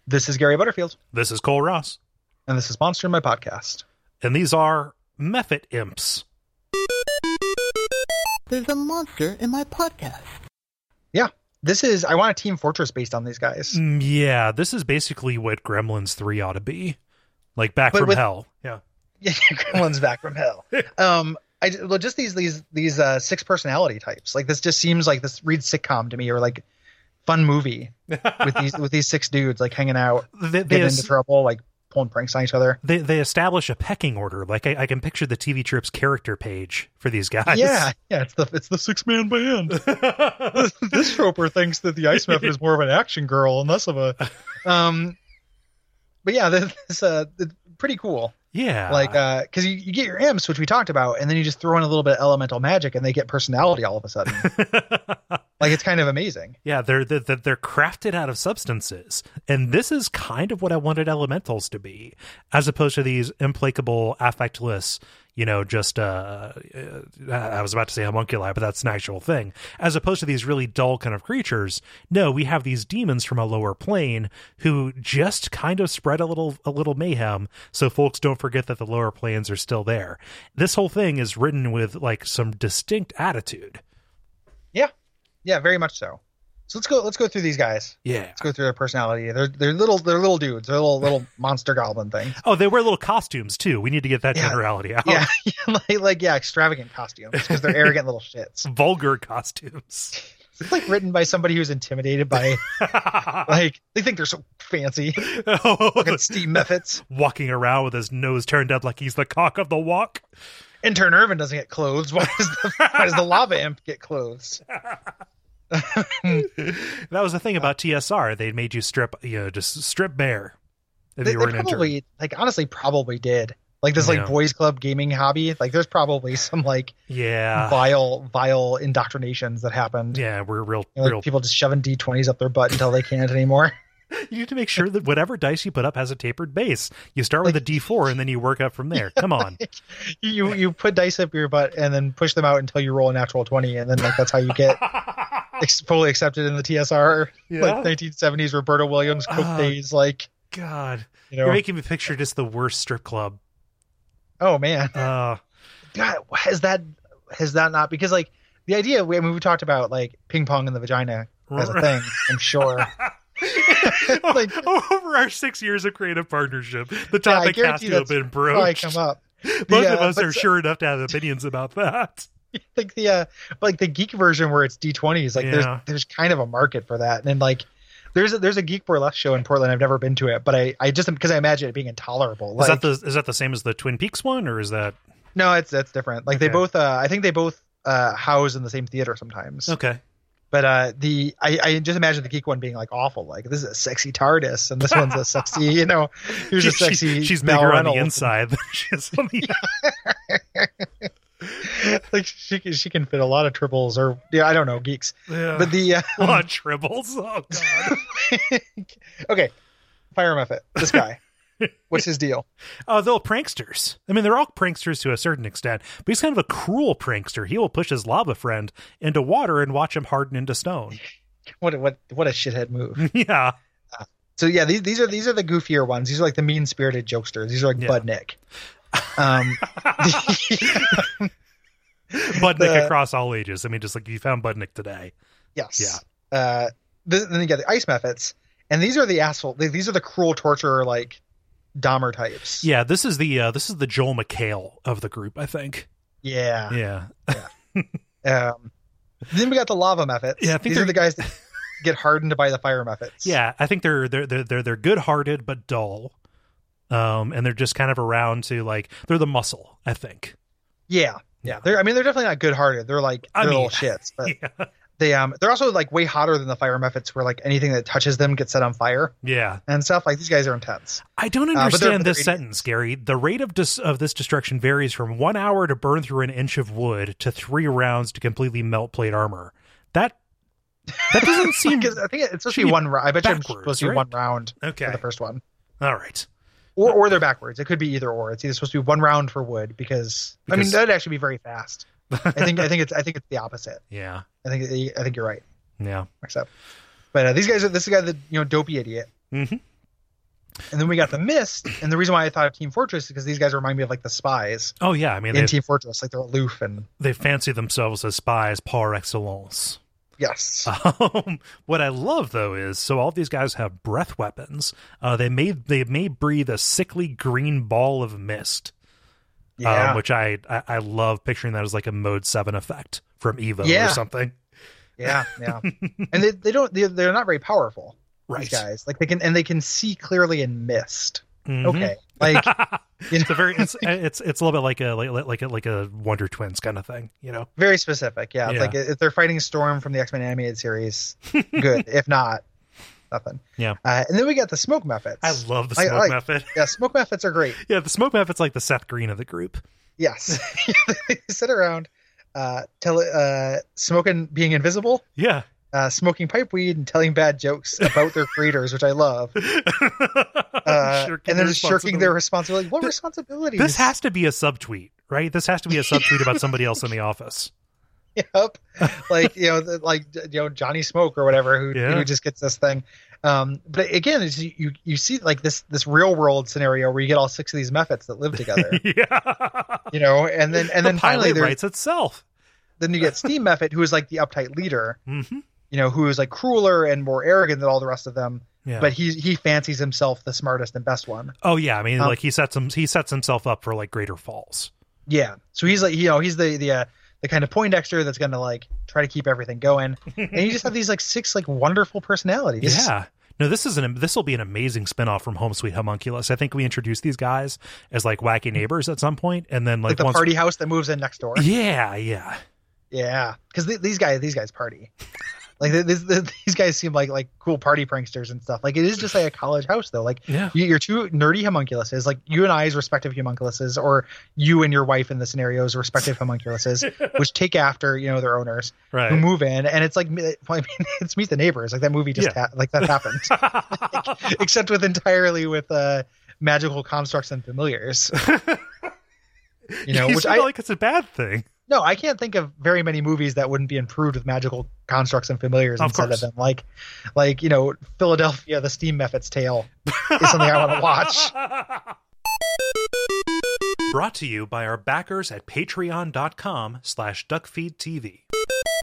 This is Gary Butterfield. This is Cole Ross. And this is Monster in My Podcast. And these are Mephit Imps. There's a monster in my podcast. Yeah. I want a Team Fortress based on these guys. Yeah, this is basically what Gremlins 3 ought to be. Like Back from Hell. Yeah. Yeah, Gremlins Back from Hell. Just these 6 personality types. Like, this just seems like this reads sitcom to me, or like fun movie with these 6 dudes like hanging out, getting into trouble, like pulling pranks on each other. They establish a pecking order. Like I can picture the TV Trips character page for these guys. Yeah, it's the 6-man band. This troper thinks that the Ice Muffin is more of an action girl and less of a. But yeah, this it's pretty cool. Yeah, like because you get your imps, which we talked about, and then you just throw in a little bit of elemental magic, and they get personality all of a sudden. Like, it's kind of amazing. Yeah, they're crafted out of substances, and this is kind of what I wanted elementals to be, as opposed to these implacable, affectless. Just I was about to say homunculi, but that's an actual thing. As opposed to these really dull kind of creatures, no, we have these demons from a lower plane who just kind of spread a little mayhem, so folks don't forget that the lower planes are still there. This whole thing is written with like some distinct attitude. Yeah, very much so. So let's go through these guys. Yeah, let's go through their personality. They're little dudes. They're little monster goblin things. Oh, they wear little costumes too. We need to get that generality out. Yeah, extravagant costumes because they're arrogant little shits. Vulgar costumes. It's like written by somebody who's intimidated by, like, they think they're so fancy. Fucking Steve Mephits walking around with his nose turned up like he's the cock of the walk. Intern Irvin doesn't get clothes. Why does the lava imp get clothes? That was the thing about TSR. They made you just strip bare if you were an intern. Honestly, probably did. Like this, like boys club gaming hobby. Like, there's probably some vile indoctrinations that happened. Yeah, we're real people just shoving D20s up their butt until they can't anymore. You need to make sure that whatever dice you put up has a tapered base. You start with a D4 and then you work up from there. Come on. You put dice up your butt and then push them out until you roll a natural 20, and then that's how you get fully accepted in the TSR. Yeah. Like 1970s Roberta Williams Coke days. Like, God, you're making me picture just the worst strip club. Oh man. God, has that not, because like the idea, we talked about like ping pong in the vagina as a thing, I'm sure. Over our 6 years of creative partnership, the topic has to have been broached. Come up. Both of us are sure enough to have opinions about that. Like the geek version where it's D20s, like there's kind of a market for that, and then like there's a Geek Burlesque show in Portland. I've never been to it, but I just, because I imagine it being intolerable. Is that the same as the Twin Peaks one, or is that? No, that's different. Like, okay. They both I think they both house in the same theater sometimes. Okay. But I just imagine the geek one being like awful. Like, this is a sexy TARDIS, and this one's a sexy, here's a sexy. She's bigger on the inside than she is on the. Like, she can fit a lot of triples, or I don't know, geeks. Yeah. But a lot of triples. Oh God. Okay, Fire Mephit. This guy. What's his deal? Oh, they're all pranksters. I mean, they're all pranksters to a certain extent, but he's kind of a cruel prankster. He will push his lava friend into water and watch him harden into stone. What a shithead move. Yeah. So yeah, these are the goofier ones. These are like the mean-spirited jokesters. These are like Budnick. Budnick across all ages. I mean, just like you found Budnick today. Yes. Yeah. Then you got the Ice Mephits, and these are the asshole. These are the cruel torturer, like Dahmer types. Yeah, this is the Joel McHale of the group, I think. Yeah. Then we got the Lava Mephits. Yeah, I think these are the guys that get hardened by the Fire Mephits. Yeah, I think they're good-hearted but dull, and they're just kind of around to, like, they're the muscle, I think. Yeah. They're definitely not good-hearted. They're like little shits, but. Yeah. They're also like way hotter than the Fire Mephits, where like anything that touches them gets set on fire. Yeah, and stuff. Like, these guys are intense. I don't understand this sentence, Gary. The rate of this destruction varies from 1 hour to burn through an inch of wood to 3 rounds to completely melt plate armor. That doesn't seem. I think it's supposed to be one round. I bet you're supposed to be 1 round. Okay, for the first one. All right. Or they're backwards. It could be either or. It's either supposed to be 1 round for wood because I mean, that'd actually be very fast. I think it's the opposite. Yeah. I think you're right. Yeah. Except, but this is the guy, the dopey idiot. Mm-hmm. And then we got the Mist, and the reason why I thought of Team Fortress is because these guys remind me of like the spies. Oh yeah, I mean in Team Fortress, like they're aloof and they fancy themselves as spies par excellence. Yes. What I love though is so all these guys have breath weapons. They may breathe a sickly green ball of mist. Yeah. Which I love picturing that as like a Mode 7 effect from Evo or something. Yeah, yeah. And they're not very powerful. Right. These guys. Like they can see clearly in mist. Mm-hmm. Okay. Like it's a little bit like a Wonder Twins kind of thing, you know. Very specific. Yeah. It's like if they're fighting Storm from the X-Men animated series, good. If not, nothing. Yeah. And then we got the Smoke Mephits. I love the Smoke Mephit. Yeah, Smoke Mephits are great. Yeah, the Smoke Mephit's like the Seth Green of the group. Yes. They sit around smoking, being invisible. Yeah. Smoking pipe weed and telling bad jokes about their creators, which I love. And then shirking their responsibility. What responsibilities? This has to be a subtweet, right? This has to be a subtweet about somebody else in the office. Yep. Like, Johnny Smoke or whatever, who just gets this thing. But again, you see like this real world scenario where you get all 6 of these Mephits that live together. Yeah. And then finally writes itself. Then you get Steam Mephit, who is like the uptight leader. Mm-hmm. Who is like crueler and more arrogant than all the rest of them. Yeah. But he fancies himself the smartest and best one. Oh yeah, I mean, like he sets himself up for like greater falls. Yeah, so he's like he's the kind of Poindexter that's gonna like try to keep everything going, and you just have these like 6 like wonderful personalities. Yeah. No, this will be an amazing spinoff from Home Sweet Homunculus. I think we introduced these guys as like wacky neighbors at some point, and then like the party house that moves in next door. Yeah. Yeah, because these guys party. Like these guys seem like cool party pranksters and stuff. Like it is just like a college house though. Like you're 2 nerdy homunculuses, like you and I's respective homunculuses, or you and your wife in the scenarios respective homunculuses, which take after their owners, right, who move in, and it's like it's Meet the Neighbors. Like that movie just like that happened, except with magical constructs and familiars. Which I like it's a bad thing. No, I can't think of very many movies that wouldn't be improved with magical constructs and familiars instead of them. Like Philadelphia, the Steam Mephit's Tale is something I want to watch. Brought to you by our backers at patreon.com/duckfeedtv.